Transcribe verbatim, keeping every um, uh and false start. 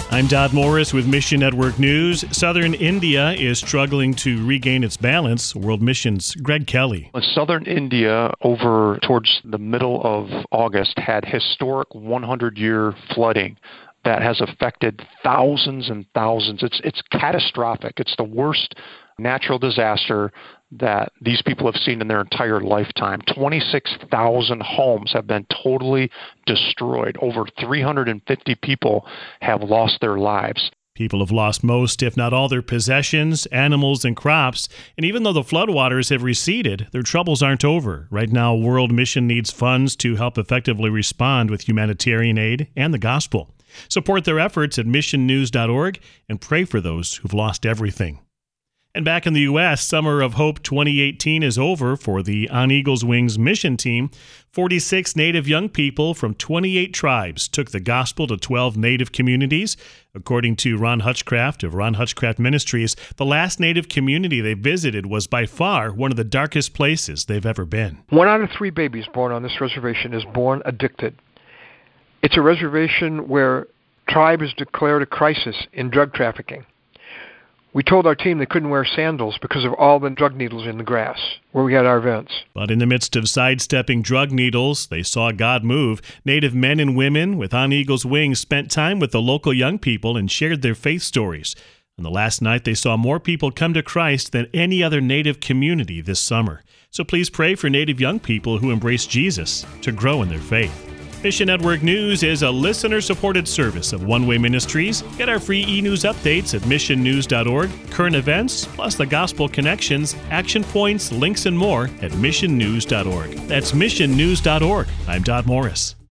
I'm Dodd Morris with Mission Network News. Southern India is struggling to regain its balance. World Mission's Greg Kelly. Southern India, over towards the middle of August, had historic hundred-year flooding that has affected thousands and thousands. It's it's catastrophic. It's the worst natural disaster that these people have seen in their entire lifetime. twenty-six thousand homes have been totally destroyed. Over three hundred fifty people have lost their lives. People have lost most, if not all, their possessions, animals, and crops. And even though the floodwaters have receded, their troubles aren't over. Right now, World Mission needs funds to help effectively respond with humanitarian aid and the gospel. Support their efforts at mission news dot org and pray for those who've lost everything. And back in the U S, Summer of Hope twenty eighteen is over for the On Eagle's Wings mission team. forty-six Native young people from twenty-eight tribes took the gospel to twelve Native communities. According to Ron Hutchcraft of Ron Hutchcraft Ministries, the last Native community they visited was by far one of the darkest places they've ever been. One out of three babies born on this reservation is born addicted. It's a reservation where tribe has declared a crisis in drug trafficking. We told our team they couldn't wear sandals because of all the drug needles in the grass where we had our events. But in the midst of sidestepping drug needles, they saw God move. Native men and women with On Eagle's Wings spent time with the local young people and shared their faith stories. And the last night, they saw more people come to Christ than any other Native community this summer. So please pray for Native young people who embrace Jesus to grow in their faith. Mission Network News is a listener-supported service of One Way Ministries. Get our free e-news updates at mission news dot org, current events, plus the gospel connections, action points, links, and more at mission news dot org. That's mission news dot org. I'm Dodd Morris.